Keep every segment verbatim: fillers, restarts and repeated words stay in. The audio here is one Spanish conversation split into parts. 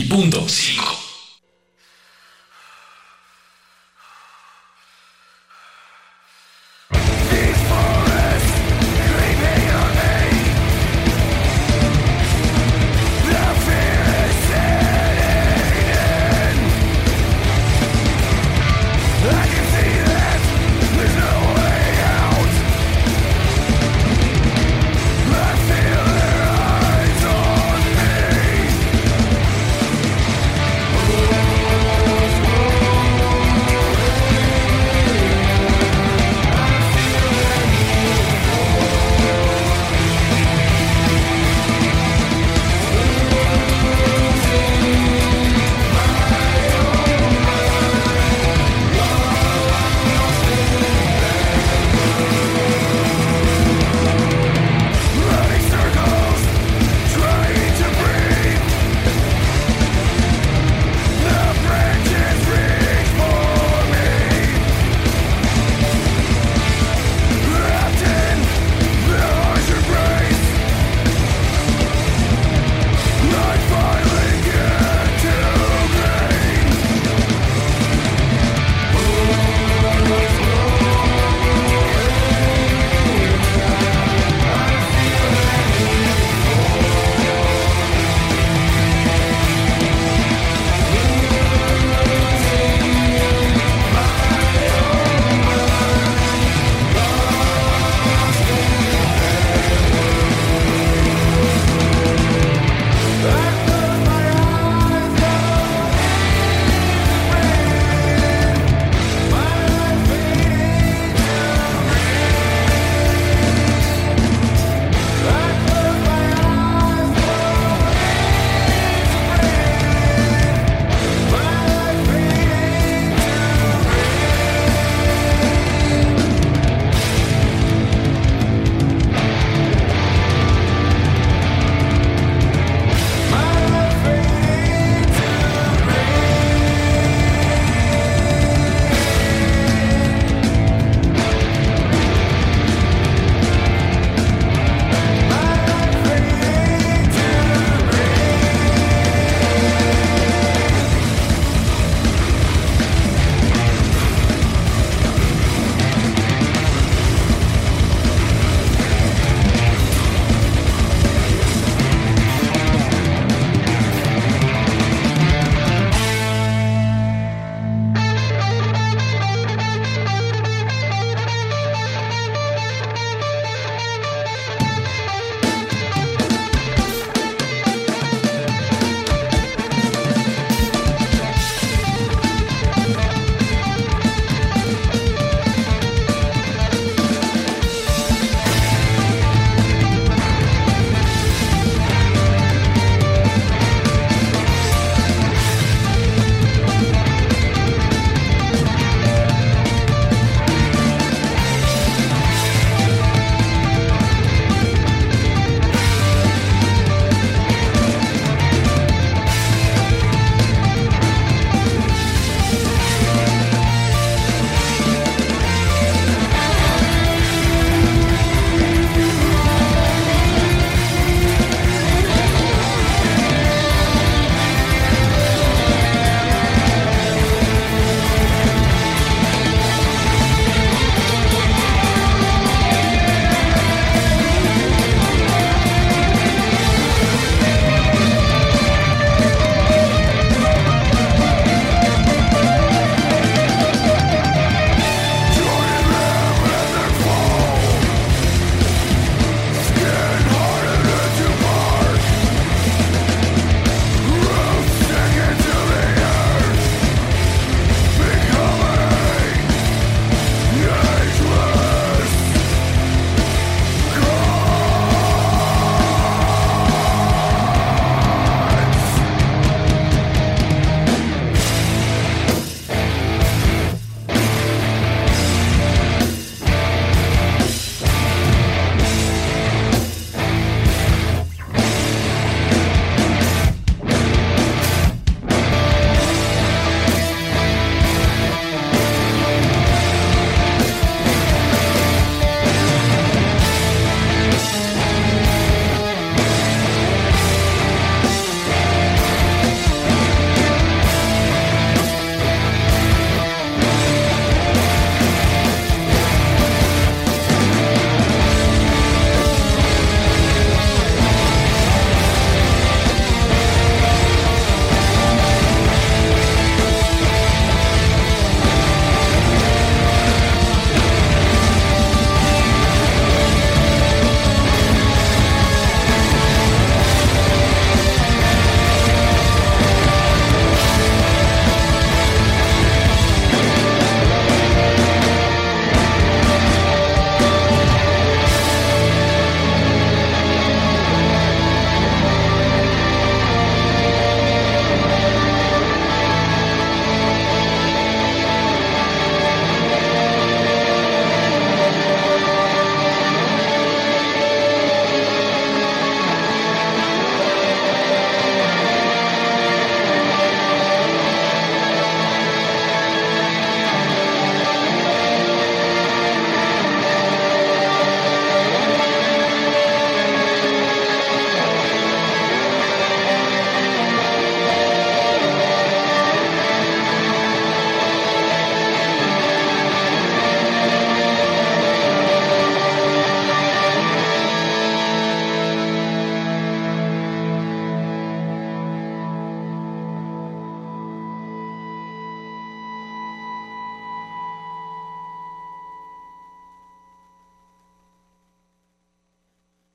punto cinco. I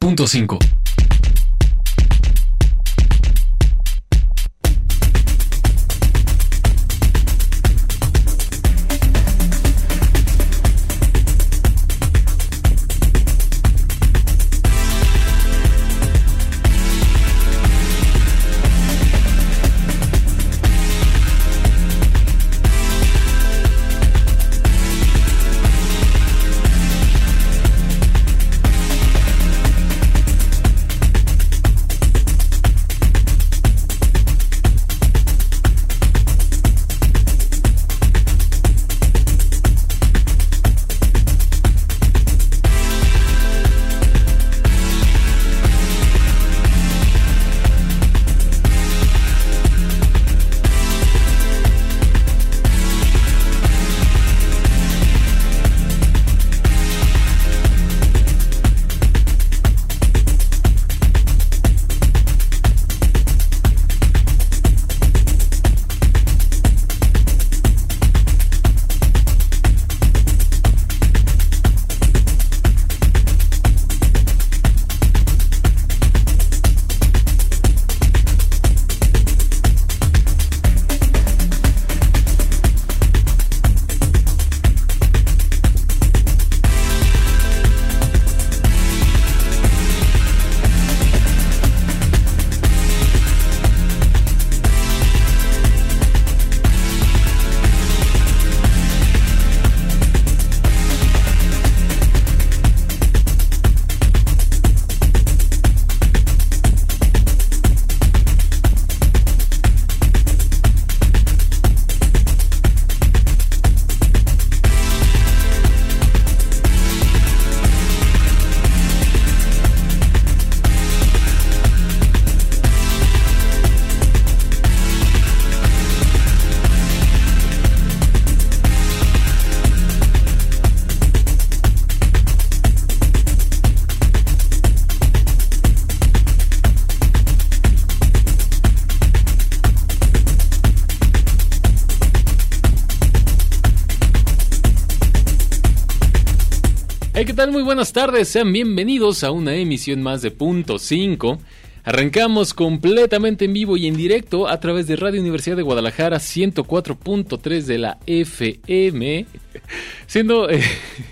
punto cinco. ¿Qué tal? Muy buenas tardes, sean bienvenidos a una emisión más de Punto cinco. Arrancamos completamente en vivo y en directo a través de Radio Universidad de Guadalajara ciento cuatro punto tres de la F M, siendo, eh,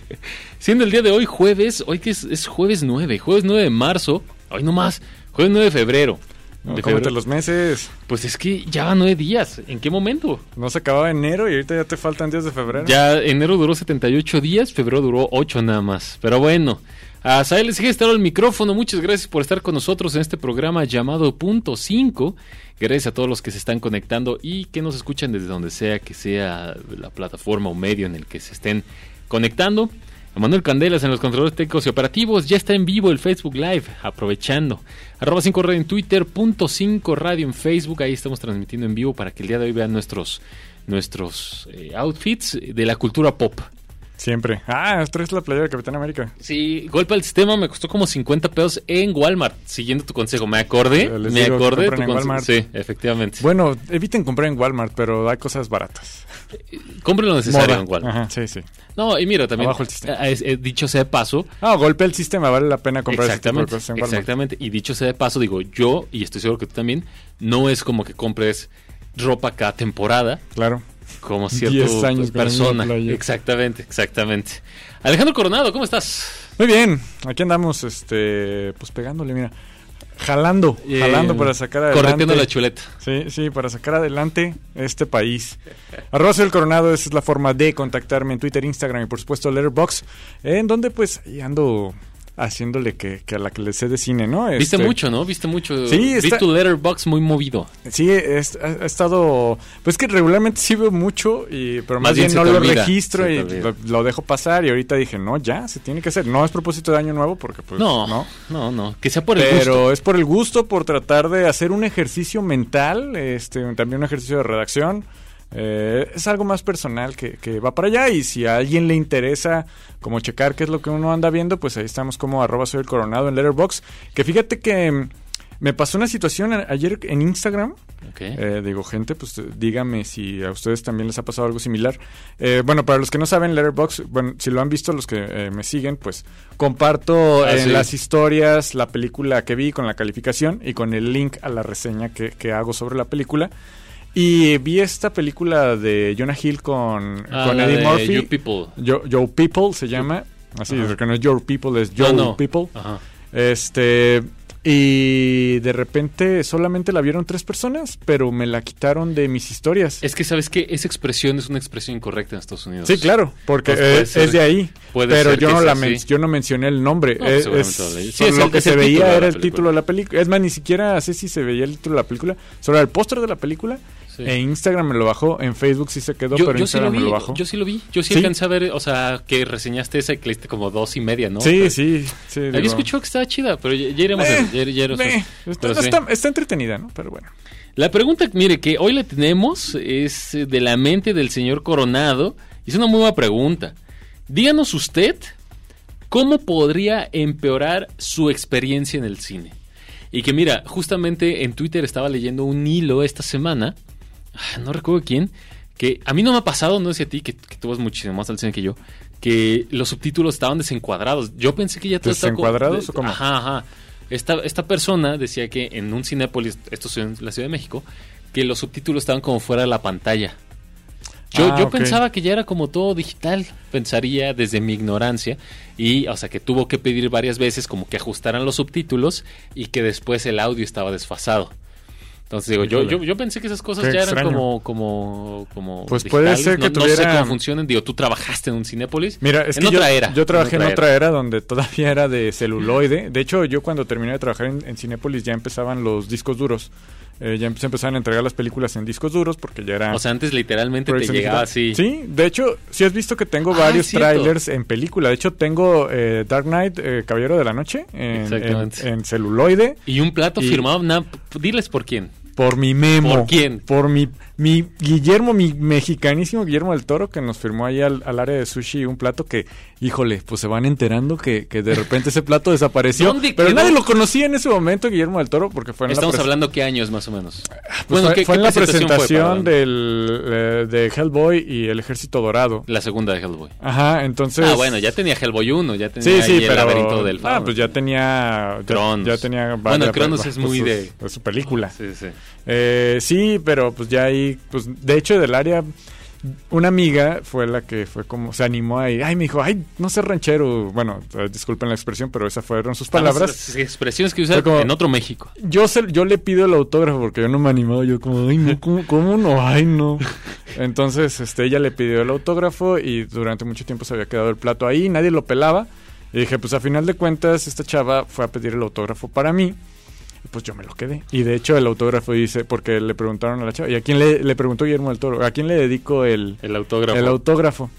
siendo el día de hoy jueves, hoy que es, es jueves nueve, jueves nueve de marzo, hoy no más, jueves nueve de febrero. No, cómete los meses. Pues es que ya van nueve días. ¿En qué momento? No se acababa enero y ahorita ya te faltan días de febrero. Ya enero duró setenta y ocho días, febrero duró ocho nada más. Pero bueno, a Sael les sigue estar el micrófono. Muchas gracias por estar con nosotros en este programa llamado Punto cinco. Gracias a todos los que se están conectando y que nos escuchan desde donde sea que sea la plataforma o medio en el que se estén conectando. A Manuel Candelas en los controles técnicos y operativos. Ya está en vivo el Facebook Live, aprovechando. Arroba cinco radio en Twitter, punto cinco radio en Facebook. Ahí estamos transmitiendo en vivo para que el día de hoy vean nuestros, nuestros eh, outfits de la cultura pop. Siempre. Ah, traes la playera de Capitán América. Sí, golpe al sistema me costó como cincuenta pesos en Walmart. Siguiendo tu consejo, me acordé. Les me digo acordé que de tu en Walmart. Sí, efectivamente. Bueno, eviten comprar en Walmart, pero hay cosas baratas. Compren lo necesario Moda. en Walmart. Ajá, sí, sí. No, y mira, también, Abajo el sistema. eh, eh, dicho sea de paso. Ah, golpe el sistema, vale la pena comprar ese tipo de cosas en Walmart. Exactamente, y dicho sea de paso, digo, yo, y estoy seguro que tú también, no es como que compres ropa cada temporada. Claro. Como cierta años persona. Exactamente, exactamente. Alejandro Coronado, ¿cómo estás? Muy bien, aquí andamos, este, pues pegándole, mira, jalando, eh, jalando para sacar adelante. Correteando la chuleta. Sí, sí, para sacar adelante este país. Arroba Soy el Coronado, esa es la forma de contactarme en Twitter, Instagram y por supuesto Letterboxd, en donde pues ahí ando haciéndole que, que a la que le sé de cine, ¿no? Este, Viste mucho, ¿no? Viste mucho. Sí, vi está, tu Letterboxd muy movido. Sí, es, ha, ha estado... Pues que regularmente sí veo mucho, y, pero más, más bien, bien no lo olvida, registro y lo, lo dejo pasar. Y ahorita dije, no, ya, se tiene que hacer. No es propósito de año nuevo porque pues no. No, no, no. Que sea por el pero gusto. Pero es por el gusto, por tratar de hacer un ejercicio mental, este, también un ejercicio de redacción. Eh, es algo más personal que, que va para allá, y si a alguien le interesa como checar qué es lo que uno anda viendo, pues ahí estamos como arroba Soy el Coronado en Letterboxd, que fíjate que Me pasó una situación a- ayer en Instagram. Okay. Eh, digo, gente, pues díganme si a ustedes también les ha pasado algo similar. Eh, bueno, para los que no saben, Letterboxd, bueno, si lo han visto, los que eh, me siguen, pues comparto Ah, en sí. las historias la película que vi con la calificación y con el link a la reseña que, que hago sobre la película. Y vi esta película de Jonah Hill con, Ah, con la Eddie de Murphy. You People. Yo, Yo People se llama. Así, Ajá. que no es Your People, es Joe No, no. People. Ajá. Este, y de repente solamente la vieron tres personas, pero me la quitaron de mis historias. Es que, ¿sabes qué? Esa expresión es una expresión incorrecta en Estados Unidos. Sí, claro, porque Pues puede es, ser- es de ahí. puede Pero ser yo que no sea la así. men- yo no mencioné el nombre. No, es, seguramente es- lo leí. Sí, solo es lo el- que es se el título veía de era la el película. título de la película. Es más, ni siquiera sé si se veía el título de la película. Solo era el póster de la película. Sí. En Instagram me lo bajó, en Facebook sí se quedó, Yo, pero en yo sí lo Instagram vi, me lo bajó. yo sí lo vi. Yo sí, ¿Sí? alcancé a ver, o sea, que reseñaste esa y que le diste como dos y media, ¿no? Sí, Pero- sí, sí. Había digo, escuchado que estaba chida, pero ya, ya iremos a eh, ver, ya- ya iremos a ver. eh, está, Pero sí. está- está entretenida, ¿no? Pero bueno. La pregunta, mire, que hoy le tenemos es eh, de la mente del señor Coronado. Y es una muy buena pregunta. Díganos usted cómo podría empeorar su experiencia en el cine. Y que mira, justamente en Twitter estaba leyendo un hilo esta semana, ah, no recuerdo quién, que a mí no me ha pasado, no sé a ti, que, que tú vas muchísimo más al cine que yo, que los subtítulos estaban desencuadrados. Yo pensé que ya todo estaba co- ¿Desencuadrados o cómo? Ajá, ajá. Esta, esta persona decía que en un Cinépolis, esto es en la Ciudad de México, que los subtítulos estaban como fuera de la pantalla. Yo, Ah, yo ok. pensaba que ya era como todo digital, pensaría desde mi ignorancia, y o sea que tuvo que pedir varias veces como que ajustaran los subtítulos y que después el audio estaba desfasado. Entonces digo, yo, Híjole. yo, yo pensé que esas cosas Qué ya eran extraño. como, como, como Pues puede digitales. ser que no, no sé tuviera- cómo funcionan. Digo, tú trabajaste en un Cinépolis. Mira, es en que otra yo, era. yo trabajé en otra, era. era donde todavía era de celuloide. De hecho, yo cuando terminé de trabajar en, en Cinépolis ya empezaban los discos duros. Eh, ya se empezaban a entregar las películas en discos duros porque ya era... O sea, antes literalmente te proyección llegaba digital. así. Sí, de hecho, sí has visto que tengo Ah, varios es cierto. trailers en película. De hecho, tengo eh, Dark Knight, eh, Caballero de la Noche, en, Exactamente. en- en celuloide. Y un plato Y- firmado, na- diles por quién. Por mi Memo. ¿Por quién? Por mi, mi Guillermo, mi mexicanísimo Guillermo del Toro, que nos firmó ahí al, al área de sushi un plato que, híjole, pues se van enterando que, que de repente ese plato desapareció. ¿Dónde Pero quedó? nadie lo conocía en ese momento, Guillermo del Toro, porque fue en Estamos la pres- hablando qué años más o menos. pues fue, ¿qué- fue qué en la presentación fue, presentación perdón? del, eh, de Hellboy y el Ejército Dorado. La segunda de Hellboy. Ajá, entonces... Ah, bueno, ya tenía Hellboy uno, ya tenía Sí, sí, ahí el pero... laberinto del ah, fauno. pues ya tenía... Ya, Cronos. ya tenía... Bueno, varias- Cronos es pues, muy sus- de- de su película. Sí, sí. Eh, sí, pero pues ya ahí, pues de hecho del área, una amiga fue la que fue como, se animó ahí, ay, me dijo, ay, no sé ranchero, bueno, eh, disculpen la expresión, pero esas fueron sus palabras. Las expresiones que usan Fue como- en otro México. Yo se, yo le pido el autógrafo porque yo no me animaba, yo como, ay, no, ¿cómo, cómo no? Ay, no. Entonces, este, ella le pidió el autógrafo y durante mucho tiempo se había quedado el plato ahí, nadie lo pelaba. Y dije, pues a final de cuentas, esta chava fue a pedir el autógrafo para mí. Y pues yo me lo quedé. Y de hecho el autógrafo dice, porque le preguntaron a la chava, ¿y a quién le, le preguntó Guillermo del Toro? ¿A quién le dedico el, El autógrafo. el autógrafo?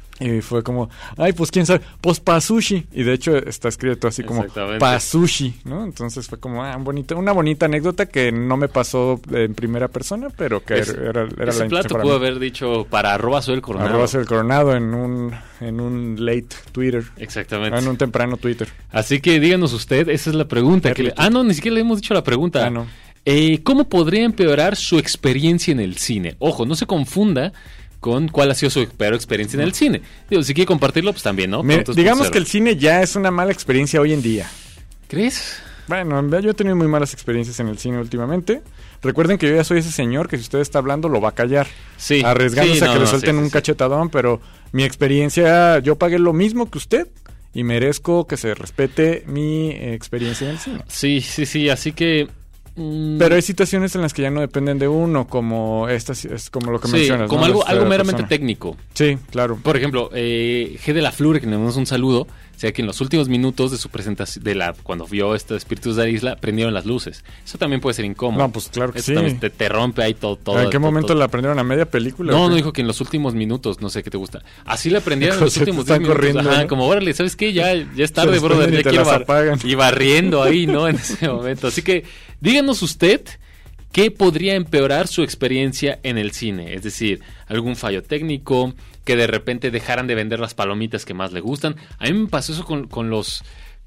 Y fue como, ay, pues quién sabe, pues pa' sushi. Y de hecho está escrito así como Exactamente. pa' sushi, ¿no? Entonces fue como ah, un bonito, una bonita anécdota que no me pasó en primera persona, pero que Es- era, era Ese la plato para pudo mí. haber dicho para arroba soy el coronado. Arroba Soy el Coronado en un, en un late Twitter. Exactamente. En un temprano Twitter. Así que díganos usted, esa es la pregunta. Que le- Early Ah, no, ni siquiera le hemos dicho la pregunta. Ah, no. Eh, ¿Cómo podría empeorar su experiencia en el cine? Ojo, no se confunda con cuál ha sido su peor experiencia en el cine. Digo, si quiere compartirlo, pues también, ¿no? Mire, Puntos digamos punto que el cero. cine ya es una mala experiencia hoy en día. ¿Crees? Bueno, en verdad yo he tenido muy malas experiencias en el cine últimamente. Recuerden que yo ya soy ese señor que si usted está hablando lo va a callar. Sí. Arriesgándose Sí, a no, que le no, suelten sí, sí, un sí. cachetadón, pero mi experiencia, yo pagué lo mismo que usted y merezco que se respete mi eh, experiencia en el cine. Sí, sí, sí, así que... mm, Pero hay situaciones en las que ya no dependen de uno, como estas, es como lo que sí, mencionas. como ¿no? algo, Esta algo meramente persona. técnico. Sí, claro. Por ejemplo, eh, G de la Flur, que le damos un saludo, o sea que en los últimos minutos de su presentación, de la cuando vio este Espíritus de la Isla, prendieron las luces. Eso también puede ser incómodo. No, pues claro que Eso sí. también te, te rompe ahí todo. todo ¿En qué todo, momento todo. la aprendieron a media película? No, ¿O no qué? dijo que en los últimos minutos, no sé qué te gusta. Así la prendieron en los Se te últimos están diez minutos. corriendo, Ajá, ¿no? como órale, ¿sabes qué? Ya, ya es Se tarde, desprenden brother. y Ya te quiero las bar- apagan. y barriendo ahí, ¿no? En ese momento. Así que díganos usted qué podría empeorar su experiencia en el cine. Es decir, algún fallo técnico, que de repente dejaran de vender las palomitas que más le gustan. A mí me pasó eso con, con los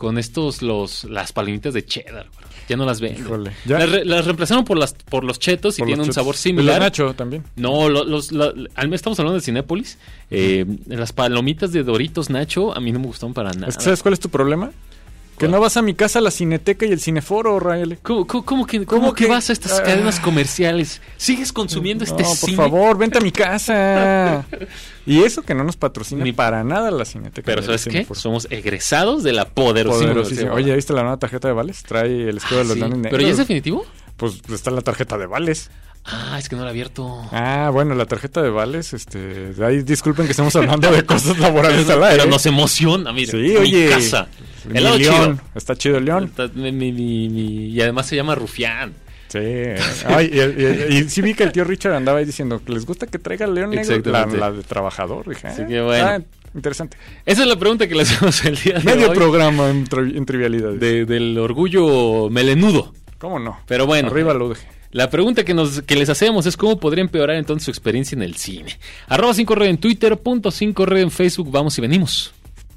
con estos, los las palomitas de cheddar, bro. Ya no las venden. Híjole, ¿ya? Las, re, las reemplazaron por las por los chetos y Por tienen los un chetos. sabor Y similar. los nacho también. No, los, los la, al menos estamos hablando de Cinépolis. Eh, las palomitas de Doritos Nacho a mí no me gustaron para nada. Es que, ¿sabes cuál es tu problema? Que ¿Cuál? no vas a mi casa, a la Cineteca y el Cineforo, Rael. ¿Cómo, cómo, cómo que, cómo ¿Cómo que que- vas a estas ah. cadenas comerciales? ¿Sigues consumiendo este No, por cine? favor, vente a mi casa. Y eso que no nos patrocina Ni- para nada la Cineteca. Pero ni el ¿sabes qué? Cineforo. Somos egresados de la poderosísima. Poderosísimo. Oye, ¿viste la nueva tarjeta de Vales? Trae el escudo Ah, de los sí. Leones Negros. ¿Pero ya es definitivo? Pues está la tarjeta de Vales. Ah, es que no la he abierto. Ah, bueno, la tarjeta de Vales, este... Ahí disculpen que estemos hablando de cosas laborales al aire. Pero nos emociona, mira. Sí, mi oye. casa. Mi El lado León. chido. Está chido el León. Está- mi- mi- mi- mi- y además se llama Rufián. Sí. Ay, y, y- y sí vi que el tío Richard andaba ahí diciendo que les gusta que traiga el León Negro. La, Exactamente. la de trabajador. Dije, Así ah, que bueno. ah, interesante. Esa es la pregunta que le hacemos el día de Medio hoy. programa en, tri- en trivialidades. de- del orgullo melenudo. ¿Cómo no? Pero bueno. Arriba lo dejé. La pregunta que, nos, que les hacemos es cómo podría empeorar entonces su experiencia en el cine. Arroba cinco red en Twitter, punto cinco red en Facebook. Vamos y venimos.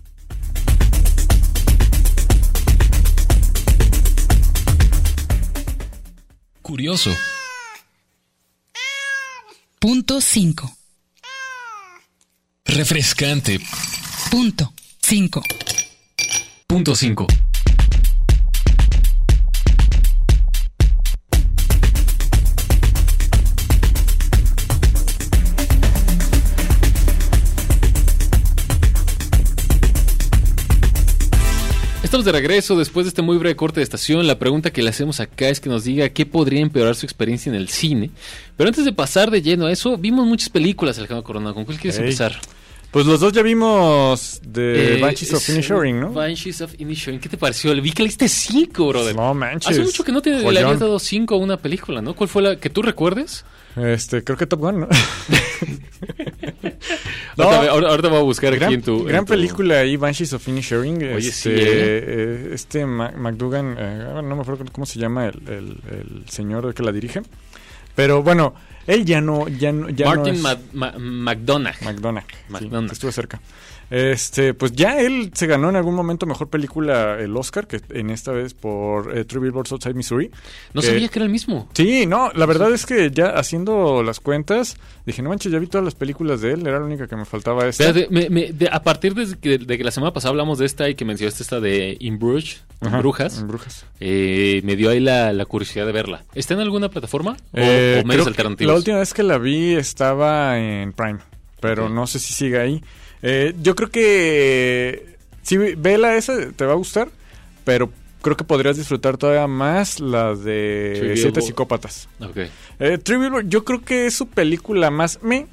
Curioso. Punto cinco. Refrescante. Punto cinco. Punto cinco. Estamos de regreso después de este muy breve corte de estación. La pregunta que le hacemos acá es que nos diga qué podría empeorar su experiencia en el cine. Pero antes de pasar de lleno a eso, vimos muchas películas, Alejandro Coronado. ¿Con cuál quieres Ey. empezar? Pues los dos ya vimos de Eh, Banshees of es, Inisherin, ¿no? Banshees of Inisherin. ¿Qué te pareció? Vi que le diste cinco, brother. No manches. Hace mucho que no te le Joyón. habías dado cinco a una película, ¿no? ¿Cuál fue la que tú recuerdes? Este, creo que Top Gun, ¿no? No, ahorita, ahora- ahorita voy a buscar gran, aquí en tu... en gran tu- película ahí, Banshees of Inisherin. Oye, este, sí, ¿eh? eh, este Ma- McDougan, eh, no me acuerdo cómo se llama el, el, el señor que la dirige. Pero bueno, él ya no, ya no, ya Martin no es Ma- Ma- McDonagh. McDonagh. McDonagh. Sí, estuve cerca. Este, pues ya él se ganó en algún momento mejor película el Oscar, que en esta vez por eh, Three Billboards Outside Missouri. No que- sabía que era el mismo. Sí, no, la verdad es que ya haciendo las cuentas, dije, no manches, ya vi todas las películas de él, era la única que me faltaba esta. Espérate, me- me- de- a partir de que, de que la semana pasada hablamos de esta y que mencionaste esta de In Bruges, en Ajá, Brujas, en Brujas. eh, me dio ahí la, la curiosidad de verla. ¿Está en alguna plataforma? ¿O, Eh, o medios creo que alternativos? La última vez que la vi estaba en Prime, pero Ok. no sé si sigue ahí. Eh, yo creo que si vela esa te va a gustar, pero creo que podrías disfrutar todavía más la de Three Siete Billboards. Psicópatas. Ok. Eh, Three Billboards, yo creo que es su película más me,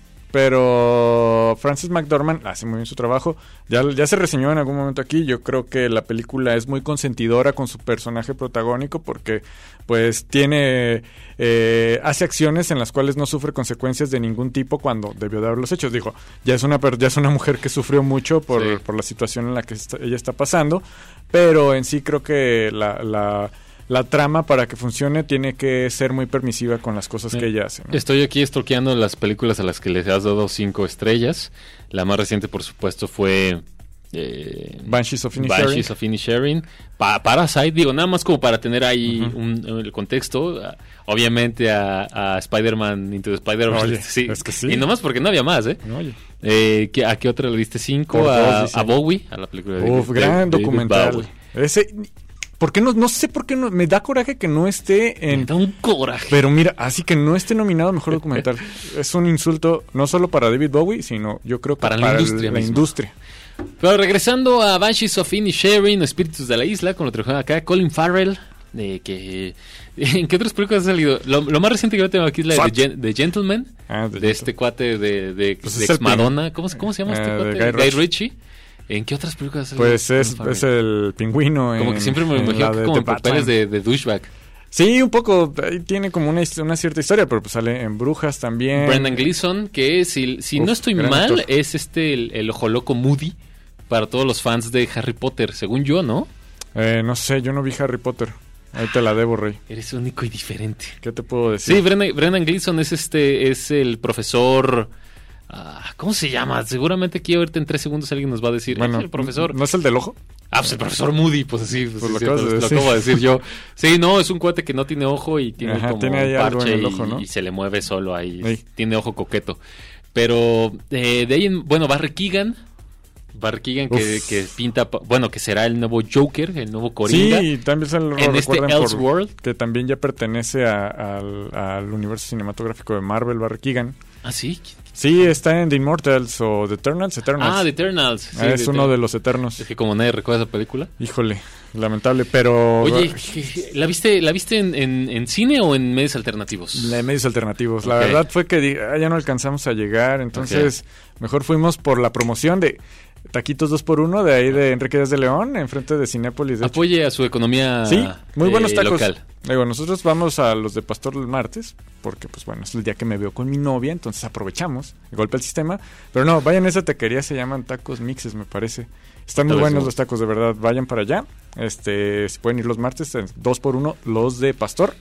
pero Frances McDormand hace muy bien su trabajo. Ya, ya se reseñó en algún momento aquí. Yo creo que la película es muy consentidora con su personaje protagónico porque pues tiene eh, hace acciones en las cuales no sufre consecuencias de ningún tipo cuando debió de haberlos hecho. Digo, ya es una per- ya es una mujer que sufrió mucho por, Sí. por la situación en la que está- ella está pasando, pero en sí creo que la, la la trama para que funcione tiene que ser muy permisiva con las cosas que ella hace, ¿no? Estoy aquí estoqueando las películas a las que les has dado cinco estrellas. La más reciente, por supuesto, fue... Eh, Banshees of Inisherin. Banshees of Inisherin. Pa Parasite, digo, nada más como para tener ahí Ujú. un, el contexto. Ah, obviamente a, a Spider-Man Into the Spider-Verse. Oye, sí. es que sí. Y nomás porque no había más, ¿eh? No, oye. eh ¿qué- ¿A qué otra le diste cinco? Por A, dos, dice. a Bowie, a la película de Uf, de- gran de- de documental. Bowie. Ese, ¿por qué no? No sé por qué no. Me da coraje que no esté Me en. da un coraje. Pero mira, así que no esté nominado a mejor documental. Es un insulto no solo para David Bowie, sino yo creo que Para para, la el- industria la misma. industria. Pero regresando a Banshees of Inisherin, Espíritus de la Isla, con lo trajeron acá, Colin Farrell, eh, que... ¿En qué otras películas ha salido? Lo, lo más reciente que yo tengo aquí es la de Fuck. The, Gen- The Gentleman, Ah, de, The este cuate de, de, Pues de es el ex Madonna. ¿Cómo, se- ¿Cómo se llama este Eh, de cuate? Guy Guy Ritchie. Ritchie. ¿En qué otras películas ha salido Pues es, Colin Farrell? es el pingüino. Como en- que siempre me lo en imagino la que de como The en papeles Batman. de, de douchebag. Sí, un poco. Ahí tiene como una, his- una cierta historia, pero pues sale en Brujas también. Brendan Gleeson, que si, si Uf, no estoy gran mal, actor. es este el, el ojo loco Moody para todos los fans de Harry Potter, según yo, ¿no? Eh, no sé, yo no vi Harry Potter. Ahí te la debo, Rey. Eres único y diferente. ¿Qué te puedo decir? Sí, Brendan, Brendan Gleeson es este, es el profesor. ah, ¿Cómo se llama? Seguramente aquí ahorita en tres segundos alguien nos va a decir. Bueno, "Es el profesor. ¿no es el del ojo? Ah, pues el profesor Moody, pues sí, pues, Pues lo sí, acabas de pues, lo decir. acabo de decir yo. Sí, no, es un cuate que no tiene ojo y tiene Ajá, como tiene ahí un algo parche en el y- ojo, ¿no? y, se le mueve solo ahí. Sí. Tiene ojo coqueto. Pero eh, de ahí, en, bueno, Barry Keoghan. Barry Keoghan que, Uf. que pinta, pa- bueno, que será el nuevo Joker, el nuevo Coringa. Sí, y también se lo en este recuerdan por Elseworld. que también ya pertenece a- al, al universo cinematográfico de Marvel, Barry Keoghan. Ah, sí. Sí, está en The Immortals o The Eternals. Eternals. Ah, The Eternals. Sí, Ah, es The uno Eternals. de los Eternos. Es que como nadie recuerda esa película. Híjole, lamentable, pero... Oye, ¿la viste, la viste en, en, en cine o en medios alternativos? De medios alternativos. La Ok. verdad fue que di- ah, ya no alcanzamos a llegar, entonces mejor fuimos por la promoción de Taquitos dos por uno de ahí de Enrique Díaz de León, enfrente de Cinépolis. De hecho. Apoye a su economía Sí, muy buenos eh, tacos. local. Digo, nosotros vamos a los de Pastor el martes, porque pues bueno, es el día que me veo con mi novia, entonces aprovechamos, de golpe al sistema. Pero no, vayan a esa taquería, se llaman Tacos Mixes, me parece. Están muy Tal vez buenos no. los tacos, de verdad, vayan para allá. Este, si pueden ir los martes, eh, dos por uno los de Pastor.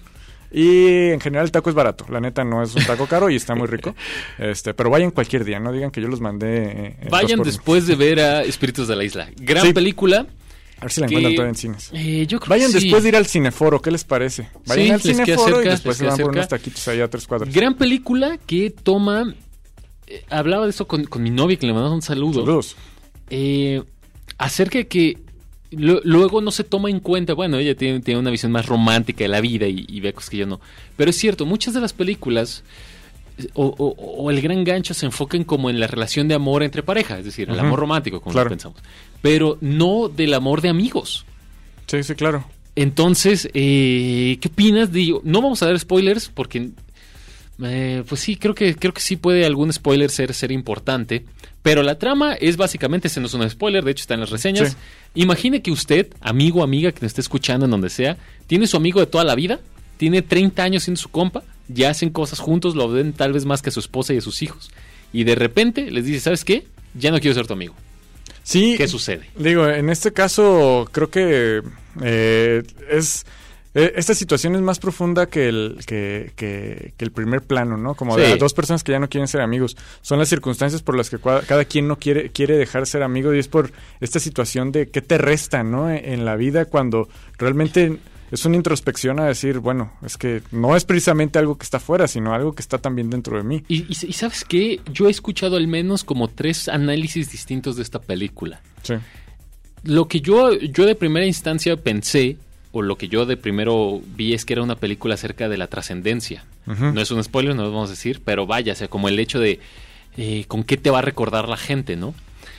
Y en general el taco es barato, la neta no es un taco caro y está muy rico. Este, pero vayan cualquier día, no digan que yo los mandé. eh, en dos Vayan por uno. después de ver a Espíritus de la Isla. Gran Sí. película. A ver si la que- encuentran todavía en cines. Eh, yo creo Vayan que sí. después de ir al Cineforo, ¿qué les parece? Vayan Sí, al les queda Cineforo cerca, y después les se queda van por cerca. unos taquitos allá a tres cuadras. Gran película que toma... eh, hablaba de eso con, con mi novia, que le mandaba un saludo. Saludos. Eh, acerca de que lo- luego no se toma en cuenta, bueno, ella tiene, tiene una visión más romántica de la vida y, y ve cosas que yo no. Pero es cierto, muchas de las películas eh, o, o- o el gran gancho se enfocan como en la relación de amor entre pareja, es decir, el Ujú. amor romántico, como Claro. lo pensamos. Pero no del amor de amigos. Sí, sí, claro. Entonces, eh, ¿qué opinas? Digo, no vamos a dar spoilers porque, eh, pues sí, creo que creo que sí puede algún spoiler ser, ser importante. Pero la trama es básicamente, ese no es un spoiler, de hecho está en las reseñas. Sí. Imagine que usted, amigo o amiga que nos esté escuchando en donde sea, tiene su amigo de toda la vida, tiene treinta años siendo su compa, ya hacen cosas juntos, lo ven tal vez más que a su esposa y a sus hijos. Y de repente les dice, ¿sabes qué? Ya no quiero ser tu amigo. Sí. ¿Qué sucede? Digo, en este caso creo que eh, es... eh, Esta situación es más profunda que el, que, que, que el primer plano, ¿no? Como de Sí. a dos personas que ya no quieren ser amigos. Son las circunstancias por las que cua- cada quien no quiere, quiere dejar ser amigo y es por esta situación de qué te resta, ¿no? En, en la vida cuando realmente es una introspección a decir, bueno, es que no es precisamente algo que está afuera, sino algo que está también dentro de mí. Y, y, y ¿sabes qué? Yo he escuchado al menos como tres análisis distintos de esta película. Sí. Lo que yo, yo de primera instancia pensé, o lo que yo de primero vi es que era una película acerca de la trascendencia. Ujú. No es un spoiler, no lo vamos a decir, pero vaya, o sea, como el hecho de eh, con qué te va a recordar la gente, ¿no?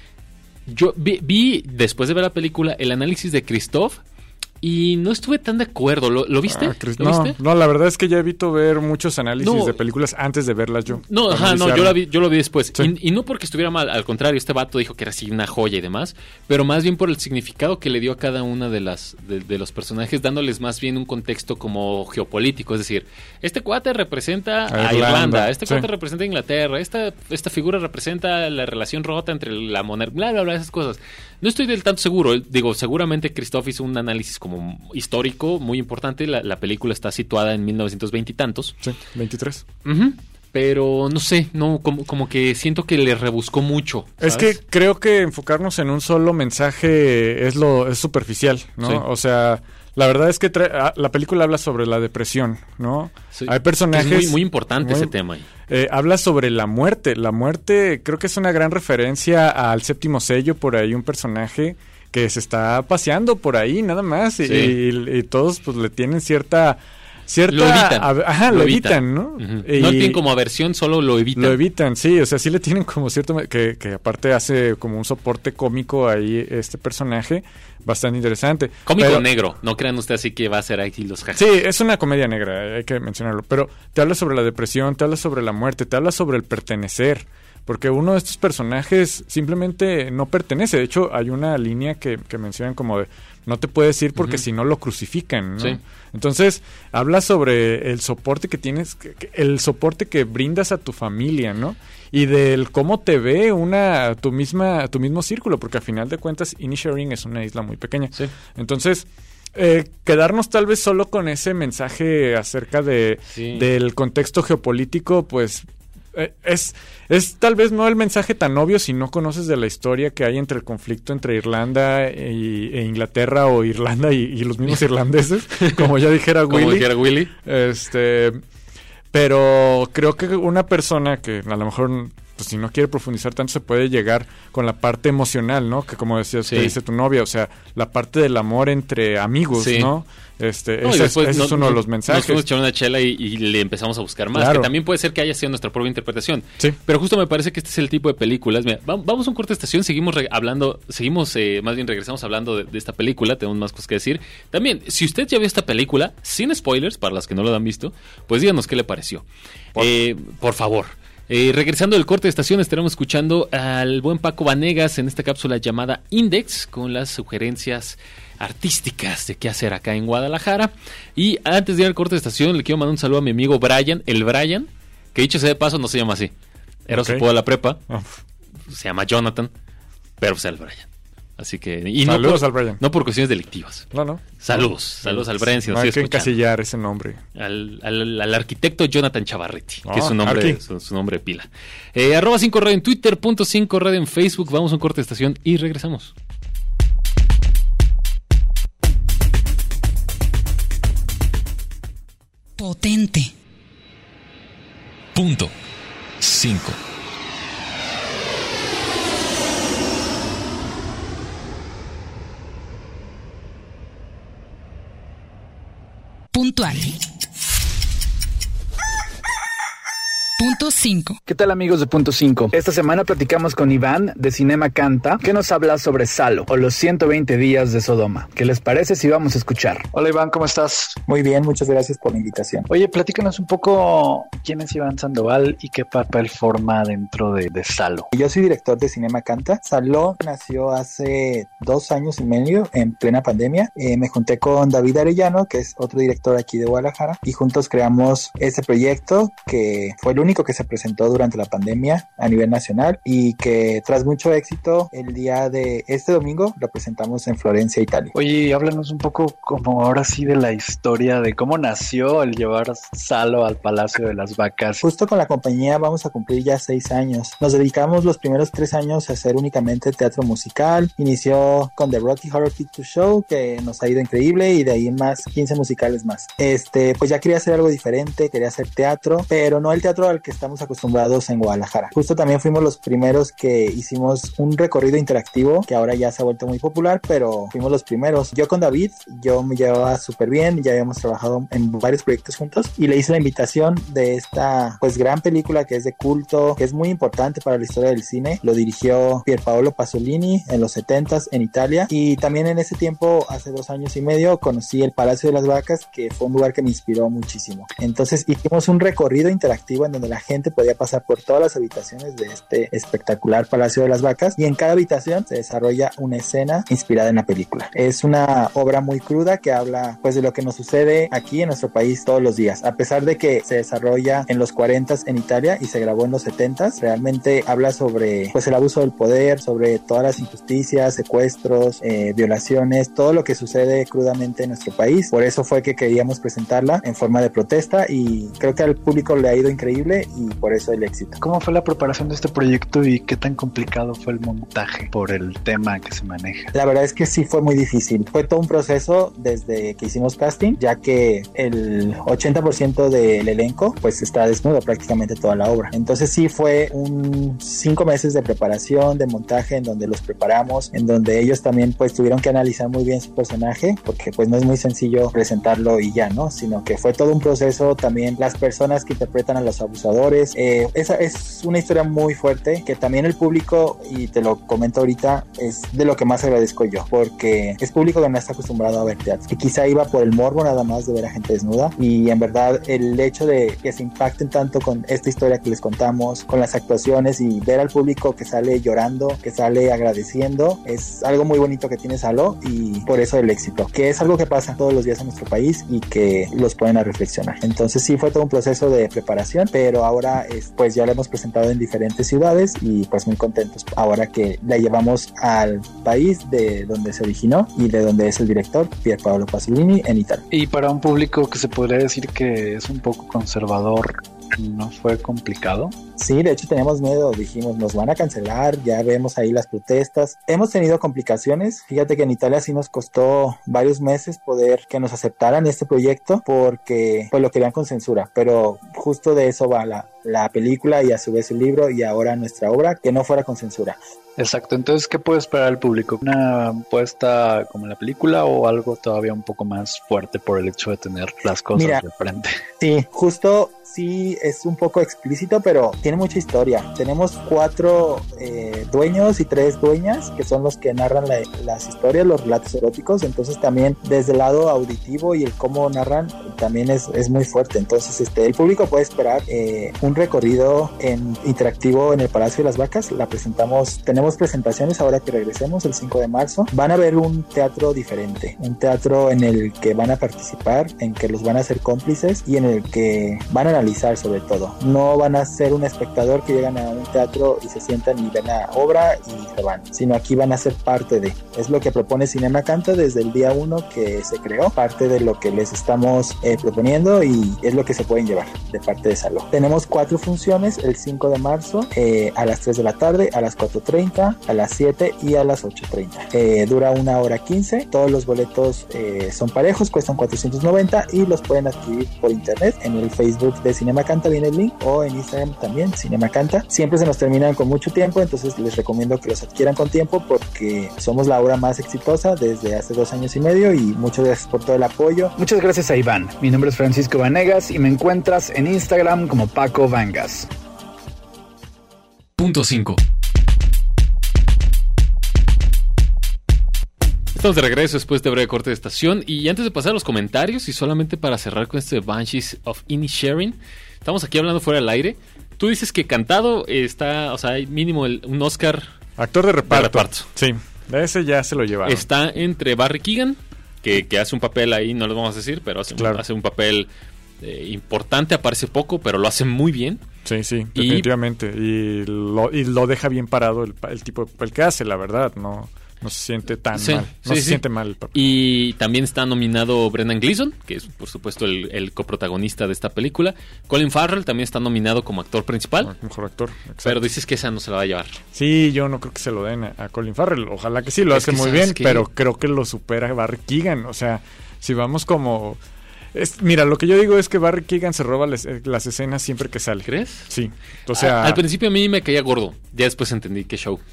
Yo vi, vi, después de ver la película, el análisis de Christoph y no estuve tan de acuerdo. ¿Lo, lo viste? Ah, Chris, ¿Lo no, viste? no, la verdad es que ya evito ver muchos análisis No. de películas antes de verlas yo. No, para ajá, no, yo, analizarlas. la vi, yo lo vi después. Sí. Y, y no porque estuviera mal, al contrario, este vato dijo que era así una joya y demás, pero más bien por el significado que le dio a cada una de las de, de los personajes, dándoles más bien un contexto como geopolítico. Es decir, este cuate representa a, A Irlanda, Irlanda, este sí. cuate representa a Inglaterra, esta, esta figura representa la relación rota entre la monarquía, bla, bla, bla, esas cosas. No estoy del tanto seguro. Digo, seguramente Christoph hizo un análisis como histórico muy importante. La, la película está situada en mil novecientos veinte y tantos. Sí, veintitrés. Ujú. Pero no sé, no como, como que siento que le rebuscó mucho. Es ¿sabes? que creo que enfocarnos en un solo mensaje es lo es superficial, ¿no? Sí. O sea, la verdad es que tra- ah, la película habla sobre la depresión, ¿no? Sí, Hay personajes que es muy, muy importante muy- ese tema ahí. Eh, habla sobre la muerte. La muerte creo que es una gran referencia al séptimo sello, por ahí un personaje que se está paseando por ahí nada más y, Sí. y- y todos pues le tienen cierta cierta Lo evitan. a- ajá, lo, evitan, ¿no? Ujú. Y- No tienen como aversión, solo lo evitan. Lo evitan, sí, o sea, sí le tienen como cierto... Que, que aparte hace como un soporte cómico ahí este personaje, bastante interesante. Cómico Pero- negro, no crean ustedes así que va a ser aquí los jajas. Sí, es una comedia negra, hay que mencionarlo, pero te habla sobre la depresión, te habla sobre la muerte, te habla sobre el pertenecer, porque uno de estos personajes simplemente no pertenece. De hecho, hay una línea que, que mencionan como de no te puedes ir porque Ujú. si no lo crucifican, ¿no? Sí. Entonces, habla sobre el soporte que tienes, que- que- el soporte que brindas a tu familia, ¿no? Y del cómo te ve una tu misma tu mismo círculo, porque a final de cuentas Inisherin es una isla muy pequeña. Sí. Entonces, eh, quedarnos tal vez solo con ese mensaje acerca de Sí. del contexto geopolítico, pues eh, es, es tal vez no el mensaje tan obvio si no conoces de la historia que hay entre el conflicto entre Irlanda y, e Inglaterra o Irlanda y, y los mismos irlandeses, como ya dijera Willy. Como dijera Willy. Este, pero creo que una persona que a lo mejor, pues, si no quiere profundizar tanto, se puede llegar con la parte emocional, ¿no? Que como decías, Sí. te dice tu novia, o sea, la parte del amor entre amigos, Sí. ¿no? Este, No, y ese, después es, ese no- es uno de no- los mensajes. Nos fuimos a echar una chela y, y le empezamos a buscar más. Claro. Que también puede ser que haya sido nuestra propia interpretación. Sí. Pero justo me parece que este es el tipo de películas. Mira, va- vamos a un corte de estación, seguimos re- hablando, seguimos, eh, más bien regresamos hablando de, de esta película, tenemos más cosas que decir. También, si usted ya vio esta película, sin spoilers, para las que no lo han visto, pues díganos qué le pareció. Por, eh, por favor. Eh, regresando del corte de estación, estaremos escuchando al buen Paco Vanegas en esta cápsula llamada Index, con las sugerencias artísticas de qué hacer acá en Guadalajara. Y antes de ir al corte de estación, le quiero mandar un saludo a mi amigo Brian, el Brian, que dicho sea de paso, no se llama así. Era Ok. su apodo de la prepa, Oh. se llama Jonathan, pero pues el Brian. Así que... Y Saludos no al por, Brian. no por cuestiones delictivas. No, no. Saludos, saludos al Brian si nos No hay sigue que escuchando. encasillar ese nombre. Al, al, al arquitecto Jonathan Chavarretti, que Ah, es su nombre, Arqui. su, su nombre de pila. Eh, arroba cinco radio en Twitter, punto cinco radio en Facebook. Vamos a un corte de estación y regresamos. Potente. Punto cinco. Puntual. Punto cinco. ¿Qué tal, amigos de Punto cinco? Esta semana platicamos con Iván de Cinema Canta, que nos habla sobre Salo o los ciento veinte días de Sodoma. ¿Qué les parece si vamos a escuchar? Hola Iván, ¿cómo estás? Muy bien, muchas gracias por la invitación. Oye, platícanos un poco quién es Iván Sandoval y qué papel forma dentro de, de Salo. Yo soy director de Cinema Canta. Salo nació hace dos años y medio, en plena pandemia. Eh, me junté con David Arellano, que es otro director aquí de Guadalajara, y juntos creamos este proyecto que fue el único que se presentó durante la pandemia a nivel nacional y que tras mucho éxito el día de este domingo lo presentamos en Florencia, Italia. Oye, háblanos un poco como ahora sí de la historia de cómo nació el llevar Salo al Palacio de las Vacas. Justo con la compañía vamos a cumplir ya seis años. Nos dedicamos los primeros tres años a hacer únicamente teatro musical. Inició con The Rocky Horror Picture Show, que nos ha ido increíble, y de ahí más quince musicales más. Este, pues ya quería hacer algo diferente, quería hacer teatro, pero no el teatro al que estamos acostumbrados en Guadalajara. Justo también fuimos los primeros que hicimos un recorrido interactivo, que ahora ya se ha vuelto muy popular, pero fuimos los primeros. Yo con David, yo me llevaba súper bien, ya habíamos trabajado en varios proyectos juntos, y le hice la invitación de esta pues gran película que es de culto, que es muy importante para la historia del cine. Lo dirigió Pierpaolo Pasolini en los setentas en Italia, y también en ese tiempo, hace dos años y medio, conocí el Palacio de las Vacas, que fue un lugar que me inspiró muchísimo. Entonces hicimos un recorrido interactivo en donde la gente podía pasar por todas las habitaciones de este espectacular Palacio de las Vacas, y en cada habitación se desarrolla una escena inspirada en la película. Es una obra muy cruda que habla pues de lo que nos sucede aquí en nuestro país todos los días, a pesar de que se desarrolla en los cuarentas en Italia y se grabó en los setentas. Realmente habla sobre pues el abuso del poder, sobre todas las injusticias, secuestros, eh, violaciones, todo lo que sucede crudamente en nuestro país. Por eso fue que queríamos presentarla en forma de protesta, y creo que al público le ha ido increíble, y por eso el éxito. ¿Cómo fue la preparación de este proyecto y qué tan complicado fue el montaje por el tema que se maneja? La verdad es que sí fue muy difícil. Fue todo un proceso desde que hicimos casting, ya que el ochenta por ciento del elenco pues está desnudo prácticamente toda la obra. Entonces sí fue un cinco meses de preparación, de montaje, en donde los preparamos, en donde ellos también pues tuvieron que analizar muy bien su personaje, porque pues no es muy sencillo presentarlo y ya, ¿no? Sino que fue todo un proceso. También las personas que interpretan a los abusadores, eh, esa es una historia muy fuerte que también el público, y te lo comento ahorita, es de lo que más agradezco yo, porque es público que no está acostumbrado a ver teatro, y quizá iba por el morbo nada más de ver a gente desnuda, y en verdad el hecho de que se impacten tanto con esta historia que les contamos, con las actuaciones, y ver al público que sale llorando, que sale agradeciendo, es algo muy bonito que tiene Salo, y por eso el éxito, que es algo que pasa todos los días en nuestro país y que los ponen a reflexionar. Entonces sí fue todo un proceso de preparación, pero ahora es, pues ya la hemos presentado en diferentes ciudades, y pues muy contentos ahora que la llevamos al país de donde se originó y de donde es el director, Pierpaolo Pasolini, en Italia. Y para un público que se podría decir que es un poco conservador, ¿no fue complicado? Sí, de hecho teníamos miedo, dijimos, nos van a cancelar, ya vemos ahí las protestas. Hemos tenido complicaciones, fíjate que en Italia sí nos costó varios meses poder que nos aceptaran este proyecto porque pues lo querían con censura, pero justo de eso va la, la película y a su vez el libro y ahora nuestra obra, que no fuera con censura. Exacto, entonces, ¿qué puede esperar el público? ¿Una apuesta como en la película o algo todavía un poco más fuerte por el hecho de tener las cosas Mira, de frente? Sí, justo sí es un poco explícito, pero tiene mucha historia. Tenemos cuatro eh, dueños y tres dueñas que son los que narran la, las historias, los relatos eróticos, entonces también desde el lado auditivo y el cómo narran también es, es muy fuerte. Entonces este el público puede esperar eh, un recorrido en, interactivo en el Palacio de las Vacas. La presentamos, tenemos presentaciones ahora que regresemos el cinco de marzo. Van a ver un teatro diferente, un teatro en el que van a participar, en que los van a hacer cómplices y en el que van a analizar sobre todo. No van a ser un espectador que llegan a un teatro y se sientan y ven la obra y se van, sino aquí van a ser parte de. Es lo que propone Cinema Canta desde el día uno que se creó, parte de lo que les estamos eh, proponiendo y es lo que se pueden llevar de parte de Saló. Tenemos cuatro funciones el cinco de marzo eh, a las tres de la tarde, a las cuatro treinta, a las siete y a las ocho treinta. Eh, dura una hora quince. Todos los boletos eh, son parejos, cuestan cuatrocientos noventa y los pueden adquirir por internet en el Facebook de Cinema Canta, viene el link, o en Instagram también, Cinema Canta. Siempre se nos terminan con mucho tiempo, entonces les recomiendo que los adquieran con tiempo porque somos la obra más exitosa desde hace dos años y medio y muchas gracias por todo el apoyo. Muchas gracias a Iván. Mi nombre es Francisco Vanegas y me encuentras en Instagram como Paco Vangas. Punto cinco. Estamos de regreso después de breve corte de estación y antes de pasar a los comentarios y solamente para cerrar con este Banshees of Inisherin, estamos aquí hablando fuera del aire. Tú dices que cantado está, o sea, hay mínimo el, un Oscar. Actor de reparto. De reparto. Sí, de ese ya se lo llevaron. Está entre Barry Keoghan, que, que hace un papel ahí, no lo vamos a decir, pero hace, claro. un, hace un papel eh, importante, aparece poco, pero lo hace muy bien. Sí, sí, definitivamente. Y, y, lo, y lo deja bien parado el, el tipo de papel que hace, la verdad, no... No se siente tan sí, mal. No sí, se sí. siente mal el papel. Y también está nominado Brendan Gleeson, que es por supuesto el, el coprotagonista de esta película. Colin Farrell también está nominado como actor principal. Como mejor actor, exacto. Pero dices que esa no se la va a llevar. Sí, yo no creo que se lo den a, a Colin Farrell. Ojalá que sí, lo es hace que muy bien, que... pero creo que lo supera Barry Keoghan. O sea, si vamos como... Es, mira, lo que yo digo es que Barry Keoghan se roba las, las escenas siempre que sale. ¿Crees? Sí. O sea... A, al principio a mí me caía gordo. Ya después entendí que show.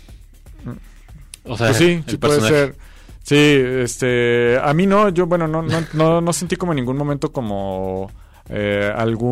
O sea, pues sí, sí puede ser. Sí, este, a mí no, yo bueno, no, no, no, no sentí como en ningún momento como eh,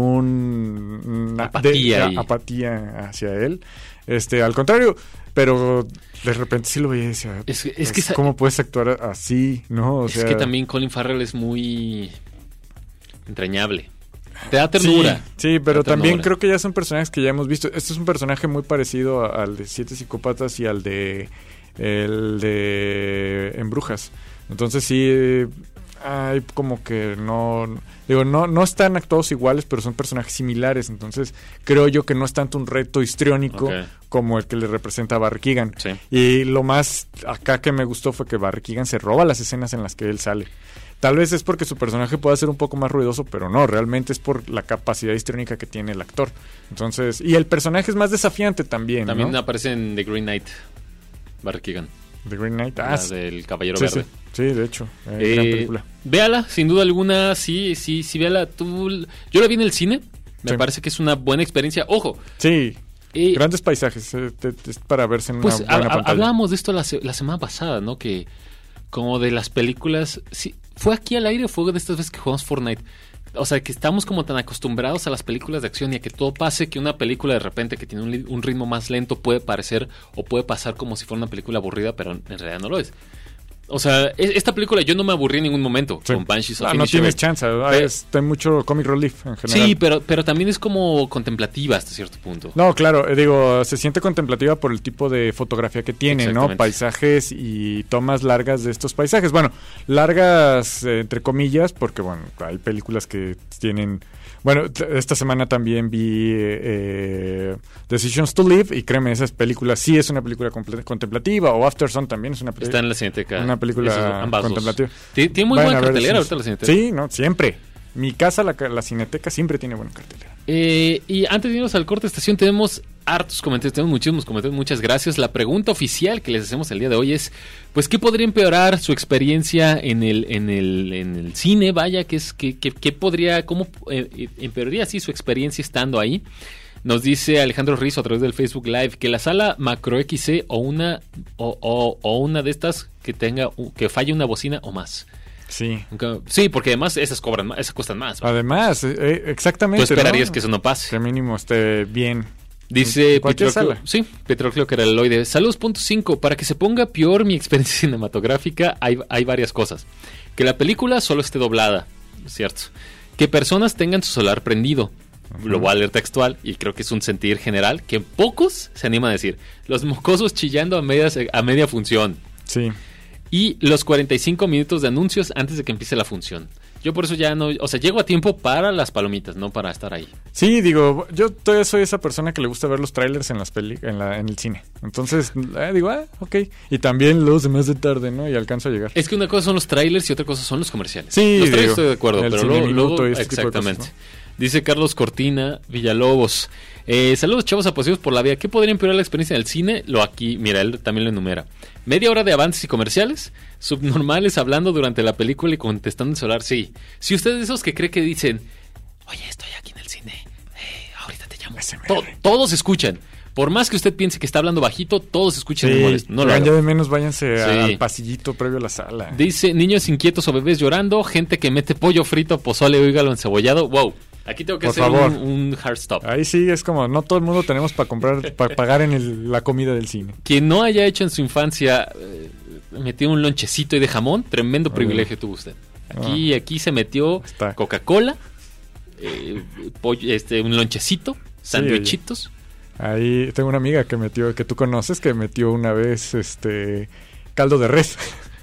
algún apatía, de, de, apatía hacia él. Este, al contrario, pero de repente sí lo veía y decía, es, es, es que ¿cómo puedes actuar así? ¿No? O es sea, que también Colin Farrell es muy entrañable. Te da ternura. Sí, sí, pero también ternura. creo que ya son personajes que ya hemos visto. Este es un personaje muy parecido a, al de Siete Psicópatas y al de el de En Brujas. Entonces sí hay como que no digo no no están actuados iguales, pero son personajes similares. Entonces creo yo que no es tanto un reto histriónico okay. como el que le representa a Barry Keoghan. Sí. Y lo más acá que me gustó fue que Barry Keoghan se roba las escenas en las que él sale. Tal vez es porque su personaje pueda ser un poco más ruidoso, pero no, realmente es por la capacidad histriónica que tiene el actor. Entonces, y el personaje es más desafiante también, También ¿no? aparece en The Green Knight, Barry Keoghan. The Green Knight, ah, la del Caballero sí, Verde. Sí, sí, de hecho, eh, eh, gran película. Véala, sin duda alguna, sí, sí, sí, véala. Tú, yo la vi en el cine, me sí. parece que es una buena experiencia. Ojo. Sí. Eh, grandes paisajes, eh, te, te, para verse en pues, una buena a, pantalla. Hablábamos de esto la, la semana pasada, ¿no? Que como de las películas... Sí, ¿fue aquí al aire o fue de estas veces que jugamos Fortnite? O sea, que estamos como tan acostumbrados a las películas de acción y a que todo pase que una película de repente que tiene un, un ritmo más lento puede parecer o puede pasar como si fuera una película aburrida, pero en realidad no lo es. O sea, esta película yo no me aburrí en ningún momento sí. con Banshees of ah, no tienes chance, hay, hay mucho comic relief en general. Sí, pero, pero también es como contemplativa hasta cierto punto. No, claro, eh, digo, se siente contemplativa por el tipo de fotografía que tiene, ¿no? Paisajes y tomas largas de estos paisajes. Bueno, largas eh, entre comillas, porque bueno, hay películas que tienen... Bueno, esta semana también vi eh, Decisions to Live y créeme, esas películas sí es una película contemplativa, o Aftersun también es una película. Está en la Cineteca. Una película ambas contemplativa. Tiene, tiene muy buena cartelera ahorita la Cineteca. Sí, no, siempre. Mi casa, la, la Cineteca, siempre tiene buena cartelera. Eh, y antes de irnos al corte de estación, tenemos hartos comentarios, tenemos muchísimos comentarios, muchas gracias. La pregunta oficial que les hacemos el día de hoy es, pues, ¿qué podría empeorar su experiencia en el en el, en el cine? Vaya, ¿qué es qué, qué, qué podría, cómo eh, empeoraría así su experiencia estando ahí? Nos dice Alejandro Rizzo a través del Facebook Live que la sala Macro X C o una o, o, o una de estas que tenga que falle una bocina o más. Sí. Sí, porque además esas cobran más, esas cuestan más. ¿Vale? Además, eh, exactamente. Tú esperarías, ¿no?, que eso no pase. Que mínimo esté bien. Dice cualquier Petroclio, sala. sí, Petroclio Keraloide. Saludos, punto cinco. Para que se ponga peor mi experiencia cinematográfica, hay, hay varias cosas. Que la película solo esté doblada, cierto. Que personas tengan su celular prendido. Uh-huh. Lo voy a leer textual y creo que es un sentir general que pocos se animan a decir. Los mocosos chillando a, medias, a media función. Sí. Y los cuarenta y cinco minutos de anuncios antes de que empiece la función. Yo por eso ya no... O sea, llego a tiempo para las palomitas, no para estar ahí. Sí, digo, yo todavía soy esa persona que le gusta ver los trailers en las peli en, la, en el cine. Entonces, eh, digo, ah, ok. Y también luego se me hace tarde, ¿no? Y alcanzo a llegar. Es que una cosa son los trailers y otra cosa son los comerciales. Sí, los trailers digo, estoy de acuerdo, pero luego... luego este exactamente. Cosas, ¿no? Dice Carlos Cortina Villalobos. Eh, saludos, chavos apositivos por la vida. ¿Qué podría empeorar la experiencia del cine? Lo aquí, mira, él también lo enumera. Media hora de avances y comerciales, subnormales hablando durante la película y contestando el celular. Sí. Si ustedes esos que creen que dicen, oye, estoy aquí en el cine, eh, ahorita te llamo. To- todos escuchan. Por más que usted piense que está hablando bajito, todos escuchan. Sí, el molesto. No lo ya hagan. de menos váyanse Sí. al pasillito previo a la sala. Dice, niños inquietos o bebés llorando, gente que mete pollo frito, pozole o hígado encebollado. Wow. Aquí tengo que Por hacer favor. un, un hard stop. Ahí sí es como, no todo el mundo tenemos para comprar, para pagar en el, la comida del cine. Quien no haya hecho en su infancia, eh, metió un lonchecito y de jamón, tremendo privilegio tuvo usted. Aquí, Ah. aquí se metió Está. Coca-Cola, eh, pollo, este, un lonchecito, sándwichitos. Ahí tengo una amiga que metió, que tú conoces, que metió una vez este caldo de res.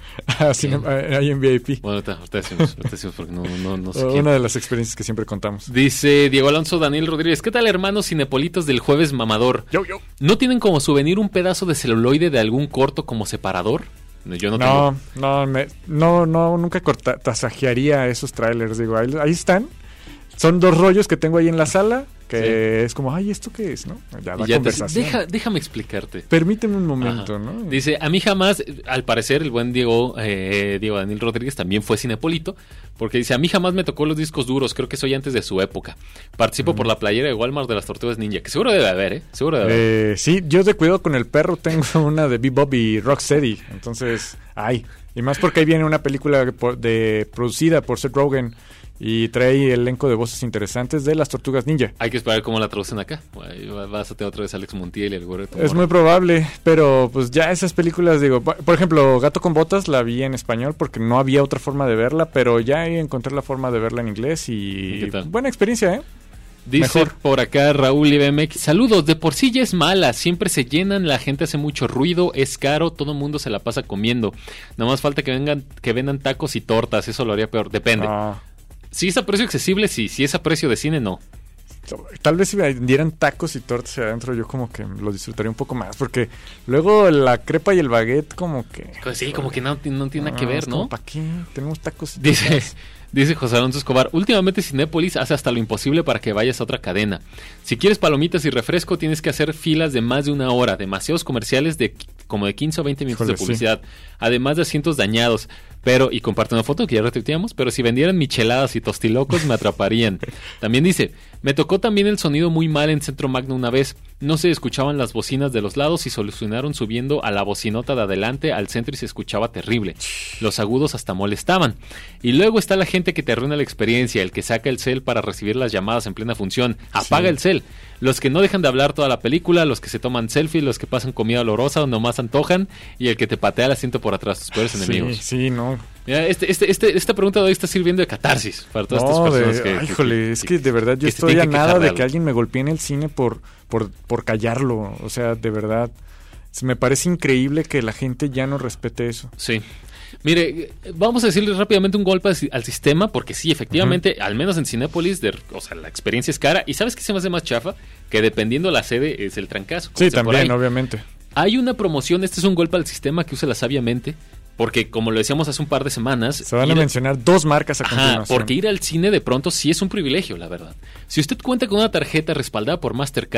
Así en- ahí en V I P. Bueno, ahorita, ahorita decimos, ahorita decimos porque no, no, no sé quién. Una de las experiencias que siempre contamos. Dice Diego Alonso Daniel Rodríguez, ¿qué tal, hermanos cinepolitos del jueves mamador? Yo, yo. ¿No tienen como souvenir un pedazo de celuloide de algún corto como separador? No, yo no, No, tengo. no, me, no, no, nunca corta, tasajearía esos trailers. Digo, ahí, ahí están. Son dos rollos que tengo ahí en la sala. Que Sí. es como, ay, ¿esto qué es? ¿No? Ya la Y ya te- conversación. deja, déjame explicarte. Permíteme un momento, Ajá. ¿no? Dice, a mí jamás, al parecer el buen Diego eh, Diego Daniel Rodríguez también fue cinepolito, porque dice, a mí jamás me tocó los discos duros, creo que soy antes de su época. Participo Mm. por la playera de Walmart de las Tortugas Ninja, que seguro debe haber, ¿eh? Seguro debe haber. Eh, sí, yo de cuidado con el perro tengo una de Bebop y Rocksteady. Entonces, ay. Y más porque ahí viene una película por- de producida por Seth Rogen y trae elenco de voces interesantes de las Tortugas Ninja. Hay que esperar cómo la traducen acá. Ahí va- vas a tener otra vez a Alex Montiel y el Gorreto. Es muy probable, pero pues ya esas películas, digo, por por ejemplo, Gato con Botas la vi en español porque no había otra forma de verla, pero ya ahí encontré la forma de verla en inglés ¿Y y qué tal? buena experiencia, ¿eh? Dice Mejor. por acá Raúl I B M X, saludos, de por sí ya es mala, siempre se llenan, la gente hace mucho ruido, es caro, todo el mundo se la pasa comiendo. Nada más falta que vengan, que vendan tacos y tortas, eso lo haría peor, depende. Ah, Si es a precio accesible, sí, si es a precio de cine, no. tal vez si me dieran tacos y tortas hacia adentro yo como que lo disfrutaría un poco más, porque luego la crepa y el baguette como que... Pues sí, como que no, no tiene nada que Ah, ver, es como, ¿no? ¿para qué? Tenemos tacos y Dice, tortas. dice José Alonso Escobar, últimamente Cinépolis hace hasta lo imposible para que vayas a otra cadena. Si quieres palomitas y refresco, tienes que hacer filas de más de una hora, demasiados comerciales de qui- como de quince o veinte minutos Híjole, de publicidad, además de asientos dañados. Pero, y comparte una foto que ya retuiteamos, pero si vendieran micheladas y tostilocos me atraparían. También dice, me tocó también el sonido muy mal en Centro Magno una vez, no se escuchaban las bocinas de los lados y solucionaron subiendo a la bocinota de adelante al centro y se escuchaba terrible. Los agudos hasta molestaban. Y luego está la gente que te arruina la experiencia, el que saca el cel para recibir las llamadas en plena función, apaga Sí. el cel. Los que no dejan de hablar toda la película, los que se toman selfies, los que pasan comida olorosa o nomás antojan y el que te patea el asiento por atrás, tus peores enemigos. Sí, sí, no. Mira, este, este, este, esta pregunta de hoy está sirviendo de catarsis para todas estas No, personas de- que, ay, que- híjole, que- es que- que de verdad yo que se estoy a tienen que nada quejar de algo. que alguien me golpee en el cine por, por, por callarlo. O sea, de verdad, se me parece increíble que la gente ya no respete eso. Sí. Mire, vamos a decirle rápidamente un golpe al, si- al sistema, porque sí, efectivamente, al menos en Cinépolis, de, o sea, la experiencia es cara. ¿Y sabes qué se me hace más chafa? Que dependiendo la sede es el trancazo. como Sí, dicen por también, ahí. obviamente. Hay una promoción, este es un golpe al sistema que úsela sabiamente, porque como lo decíamos hace un par de semanas... Se van a ir- mencionar dos marcas a Ajá, continuación. porque ir al cine de pronto sí es un privilegio, la verdad. Si usted cuenta con una tarjeta respaldada por Mastercard,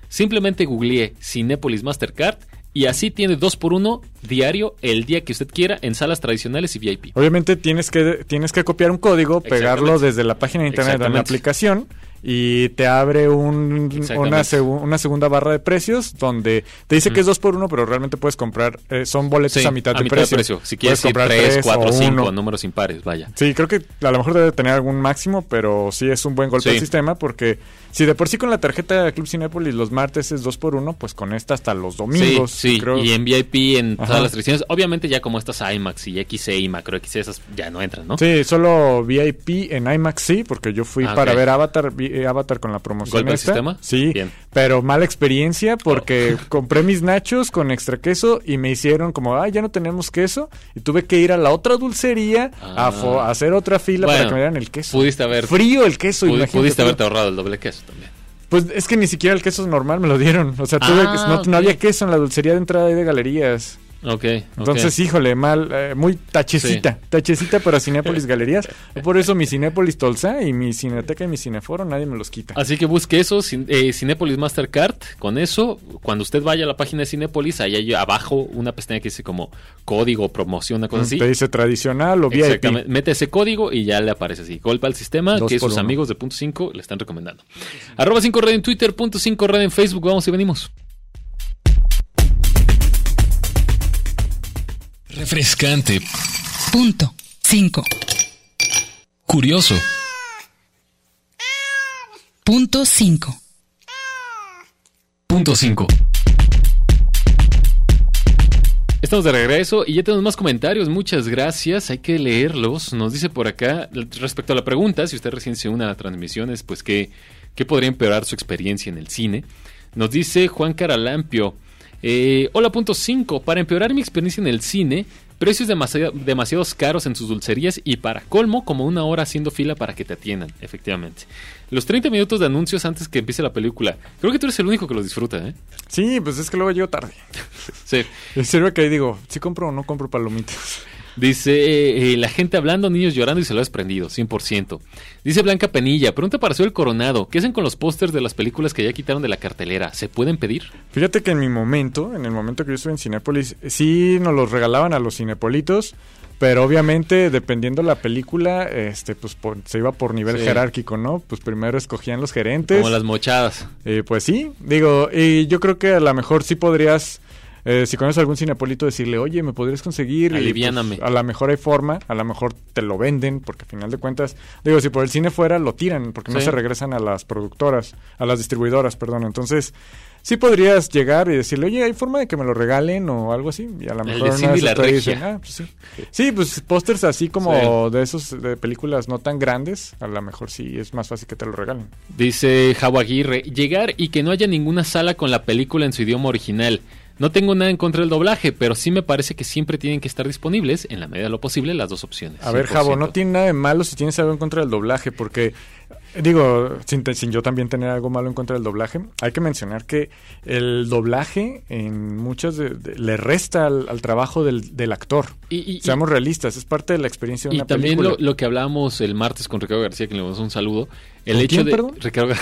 Simplemente googleé Cinépolis Mastercard y así tiene dos por uno diario el día que usted quiera en salas tradicionales y V I P. Obviamente tienes que tienes que copiar un código, pegarlo desde la página de internet de la aplicación y te abre un, una, segu- una segunda barra de precios donde te dice mm. que es dos por uno, pero realmente puedes comprar, eh, son boletos sí, a mitad, a de, mitad precio. de precio. Si quieres puedes comprar tres, cuatro, cinco números impares, vaya. Sí, creo que a lo mejor debe tener algún máximo, pero sí es un buen golpe sí. al sistema porque si de por sí con la tarjeta de Club Cinépolis los martes es dos por uno, pues con esta hasta los domingos. Sí, sí. Creo. Y en V I P en Ajá. todas las tradiciones. Obviamente ya como estas IMAX y X C y Macro X C, esas ya no entran, ¿no? Sí, solo V I P en IMAX sí, porque yo fui ah, para okay. ver Avatar, vi, Avatar con la promoción. ¿Golpe al esta. sistema? Sí, Bien. Pero mala experiencia porque oh. compré mis nachos con extra queso y me hicieron como, ah, ya no tenemos queso. Y tuve que ir a la otra dulcería ah. a, fo- a hacer otra fila bueno, para que me dieran el queso. Pudiste haber... Frío el queso, pudi- imagínate. Pudiste haberte ahorrado el doble queso también. Pues es que ni siquiera el queso normal me lo dieron. O sea, tuve ah, que, no, okay. no había queso en la dulcería de entrada y de galerías. Ok, entonces, okay. híjole, mal, eh, muy tachecita, sí. tachecita para Cinépolis Galerías. Por eso mi Cinépolis Tolsa y mi Cineteca y mi Cineforo nadie me los quita. Así que busque eso, eh, Cinépolis Mastercard, con eso, cuando usted vaya a la página de Cinépolis, ahí hay abajo una pestaña que dice como código, promoción, una cosa así. Te dice tradicional o V I P. Exactamente, mete ese código y ya le aparece así. Golpe al sistema Dos que sus uno. amigos de Punto cinco le están recomendando. Arroba cinco Radio en Twitter, Punto cinco Radio en Facebook, vamos y venimos. Refrescante. Punto cinco. Curioso. Punto cinco. Punto cinco. Estamos de regreso y ya tenemos más comentarios. Muchas gracias. Hay que leerlos. Nos dice por acá, respecto a la pregunta, si usted recién se une a las transmisiones, pues qué, qué podría empeorar su experiencia en el cine. Nos dice Juan Caralampio. Eh, hola, punto cinco. Para empeorar mi experiencia en el cine, precios demasiado, demasiados caros en sus dulcerías y para colmo, como una hora haciendo fila para que te atiendan, efectivamente. Los treinta minutos de anuncios antes que empiece la película. Creo que tú eres el único que los disfruta, ¿eh? Sí, pues es que luego llego tarde. Sí. En serio que ahí digo, ¿sí compro o no compro palomitas? Dice, eh, la gente hablando, niños llorando y se lo ha desprendido, cien por ciento. Dice Blanca Penilla, pregunta para Soy el Coronado, ¿qué hacen con los pósters de las películas que ya quitaron de la cartelera? ¿Se pueden pedir? Fíjate que en mi momento, en el momento que yo estuve en Cinépolis, sí nos los regalaban a los cinepolitos, pero obviamente dependiendo la película, este, pues por, se iba por nivel sí. jerárquico, ¿no? Pues primero escogían los gerentes. Como las mochadas. Eh, pues sí, digo, y yo creo que a lo mejor sí podrías... Eh, si conoces algún cinepolito, decirle, oye, ¿me podrías conseguir? Aliviáname. Y, pues, a lo mejor hay forma, a lo mejor te lo venden, porque al final de cuentas, digo, si por el cine fuera, lo tiran, porque sí. no se regresan a las productoras, a las distribuidoras, perdón. Entonces, sí podrías llegar y decirle, oye, ¿hay forma de que me lo regalen o algo así? Y a lo mejor el de Cindy la Regia. Dicen, ah, pues sí. Sí, pues pósters así como sí. de esos de películas no tan grandes, a lo mejor sí es más fácil que te lo regalen. Dice Javo Aguirre, llegar y que no haya ninguna sala con la película en su idioma original. No tengo nada en contra del doblaje, pero sí me parece que siempre tienen que estar disponibles, en la medida de lo posible, las dos opciones. A ver, Javo, no tiene nada de malo si tienes algo en contra del doblaje, porque, digo, sin, sin yo también tener algo malo en contra del doblaje, hay que mencionar que el doblaje en muchas de, de, le resta al, al trabajo del, del actor. Y, y, Seamos y, realistas, es parte de la experiencia de una película. Y también lo, lo que hablábamos el martes con Ricardo García, que le damos un saludo. El hecho quién, de perdón? Ricardo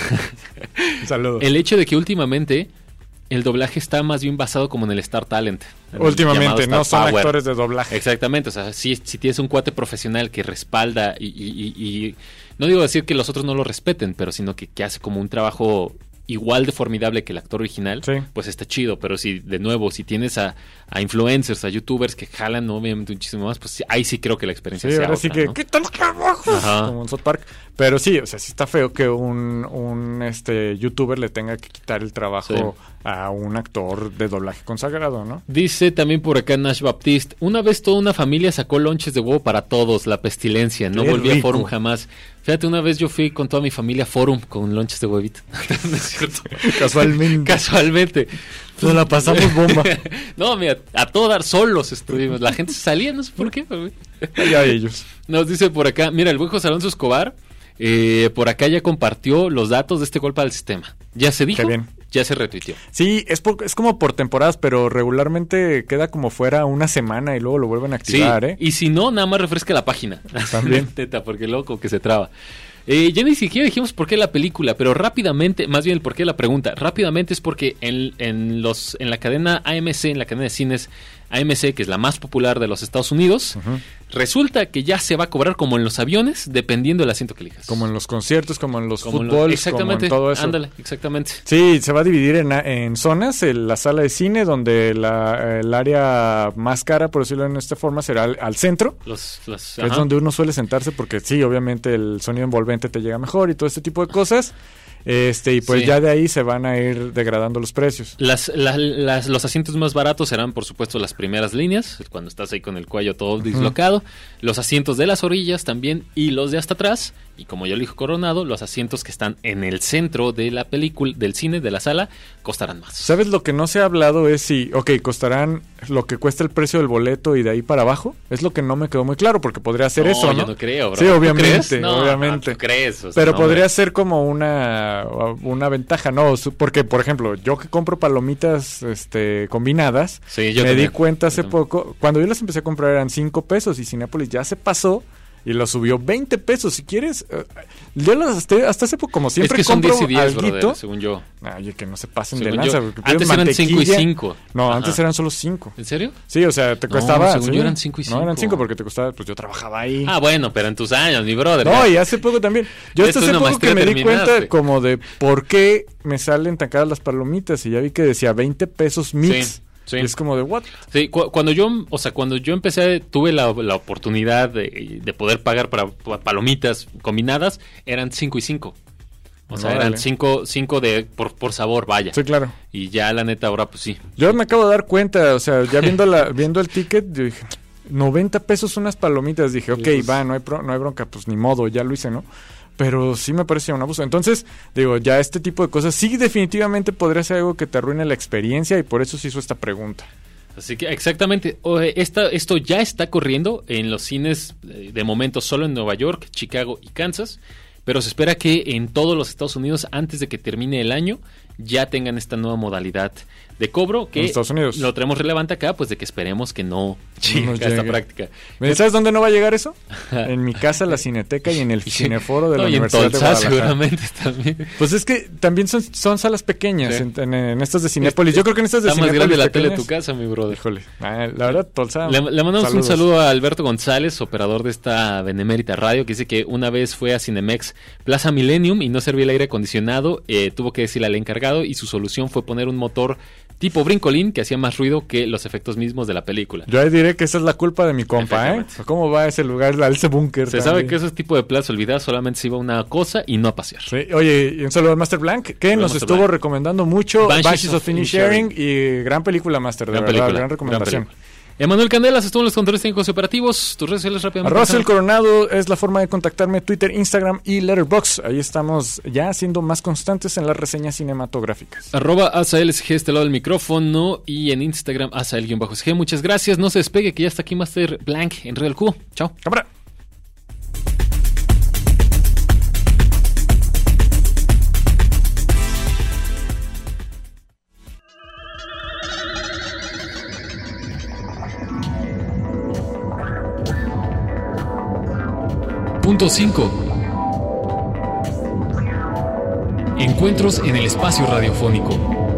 un saludo. El hecho de que últimamente el doblaje está más bien basado como en el Star Talent. Últimamente, no son Power. Actores de doblaje. Exactamente, o sea, si, si tienes un cuate profesional que respalda y, y, y, y no digo decir que los otros no lo respeten, pero sino que, que hace como un trabajo igual de formidable que el actor original, sí. pues está chido. Pero si, de nuevo, si tienes a, a influencers, a youtubers que jalan obviamente muchísimo más, pues ahí sí creo que la experiencia sí, sea ahora otra, sí que ¿no? ¡quita los trabajos! Como en South Park. Pero sí, o sea, sí está feo que un, un este youtuber le tenga que quitar el trabajo sí. a un actor de doblaje consagrado, ¿no? Dice también por acá Nash Baptiste, una vez toda una familia sacó lonches de huevo para todos, la pestilencia, no volví a Forum jamás. Fíjate, una vez yo fui con toda mi familia a Forum con lonches de huevito. ¿No es cierto? Casualmente. Casualmente. Nos la pasamos bomba. No, mira, a todo dar solos estuvimos. La gente salía, no sé por qué. Ya ellos. Nos dice por acá, mira, el buen José Alonso Escobar, eh, por acá ya compartió los datos de este golpe al sistema. Ya se dijo, bien. Ya se retuiteó. Sí, es, por, es como por temporadas, pero regularmente queda como fuera una semana y luego lo vuelven a activar, sí, ¿eh? Y si no, nada más refresca la página. También. Teta, porque loco que se traba. Eh, ya ni siquiera dijimos por qué la película, pero rápidamente, más bien el por qué la pregunta, rápidamente es porque en, en, los, en la cadena A M C, en la cadena de cines A M C, que es la más popular de los Estados Unidos, uh-huh. resulta que ya se va a cobrar como en los aviones, dependiendo del asiento que elijas. Como en los conciertos, como en los fútbols, exactamente, como en todo eso. Ándale, exactamente. Sí, se va a dividir en, en zonas, en la sala de cine, donde la, el área más cara, por decirlo de esta forma, será al, al centro, los, los, que es donde uno suele sentarse, porque sí, obviamente el sonido envolvente te llega mejor y todo este tipo de cosas. Este, y pues sí. ya de ahí se van a ir degradando los precios. Las, la, las, los asientos más baratos serán, por supuesto, las primeras líneas, cuando estás ahí con el cuello todo uh-huh. dislocado. Los asientos de las orillas también y los de hasta atrás. Y como ya lo dijo Coronado, los asientos que están en el centro de la película, del cine, de la sala, costarán más. ¿Sabes? Lo que no se ha hablado es si, ok, costarán lo que cuesta el precio del boleto y de ahí para abajo. Es lo que no me quedó muy claro, porque podría ser no, eso, ¿no? Yo no creo, bro. Sí, obviamente, ¿Tú crees? No, obviamente. No, ¿tú crees? O sea, pero no, podría hombre. ser como una, una ventaja, ¿no? Porque, por ejemplo, yo que compro palomitas este, combinadas, sí, yo me también. di cuenta hace yo poco, cuando yo las empecé a comprar eran cinco pesos y Cinépolis ya se pasó y lo subió veinte pesos. Si quieres, uh, yo las hasta, hasta hace poco, como siempre, es que son compro diez y diez, alguito, brother, según yo. Oye, que no se pasen según de lanza. Yo, antes eran cinco y cinco. No, Ajá. antes eran solo cinco. ¿En serio? Sí, o sea, te no, costaba. según ¿sí? yo eran cinco y cinco. No, eran cinco porque te costaba, pues yo trabajaba ahí. Ah, bueno, pero en tus años, mi brother. No, ya. y hace poco también. Yo hasta hace poco que me di cuenta como de por qué me salen tan caras las palomitas y ya vi que decía veinte pesos mix. Sí. Sí. Es como de what? Sí, cu- cuando yo, o sea, cuando yo empecé, tuve la, la oportunidad de, de poder pagar para, para palomitas combinadas, eran cinco y cinco. O sea, Órale. eran cinco, cinco de por, por sabor, vaya. Sí, claro. Y ya la neta ahora pues sí. Yo me acabo de dar cuenta, o sea, ya viendo la, viendo el ticket, yo dije, noventa pesos unas palomitas, dije, ok, pues, va, no hay pro, no hay bronca, pues ni modo, ya lo hice, ¿no? Pero sí me parecía un abuso. Entonces, digo, ya este tipo de cosas sí definitivamente podría ser algo que te arruine la experiencia y por eso se hizo esta pregunta. Así que exactamente, esta, esto ya está corriendo en los cines de momento solo en Nueva York, Chicago y Kansas, pero se espera que en todos los Estados Unidos antes de que termine el año ya tengan esta nueva modalidad de cobro que en Estados Unidos. Lo traemos relevante acá, pues de que esperemos que no llegue no a esta llegue. práctica. ¿Sabes dónde no va a llegar eso? En mi casa, la Cineteca y en el Cineforo de la no, y Universidad en Tolsa, de Guadalajara. seguramente también. Pues es que también son, son salas pequeñas Sí. en, en, en estas de Cinépolis. Yo creo que en estas de Está más Cinépolis grande la tele de pequeñas- tu casa, mi brother. Híjole, ah, la verdad, Tolsa. Le, le mandamos saludos. un saludo a Alberto González, operador de esta benemérita radio, que dice que una vez fue a Cinemex Plaza Millennium y no servía el aire acondicionado, eh, tuvo que decirle al encargado y su solución fue poner un motor tipo brincolín que hacía más ruido que los efectos mismos de la película. Yo ahí diré que esa es la culpa de mi compa, ¿eh? ¿Cómo va a ese lugar, a ese búnker? Se también? sabe que esos tipos de plazas olvidadas solamente se iba a una cosa y no a pasear. Sí. Oye, y un saludo a Master Blanc, que Saludos, nos Master estuvo Blanc. recomendando mucho Banshees Banshees of of Inisherin y gran película, Master, de Gran verdad, película, gran recomendación. gran película. Emanuel Candelas estuvo en los controles técnicos y operativos. Tus redes sociales rápidamente. Arroba el Coronado es la forma de contactarme, Twitter, Instagram y Letterboxd. Ahí estamos ya siendo más constantes en las reseñas cinematográficas. Arroba AsaelSG, este lado del micrófono, y en Instagram Asael-S G. Muchas gracias, no se despegue que ya está aquí Master Blanc en Real Q. Chao. Cámara. Punto cinco. Encuentros en el espacio radiofónico.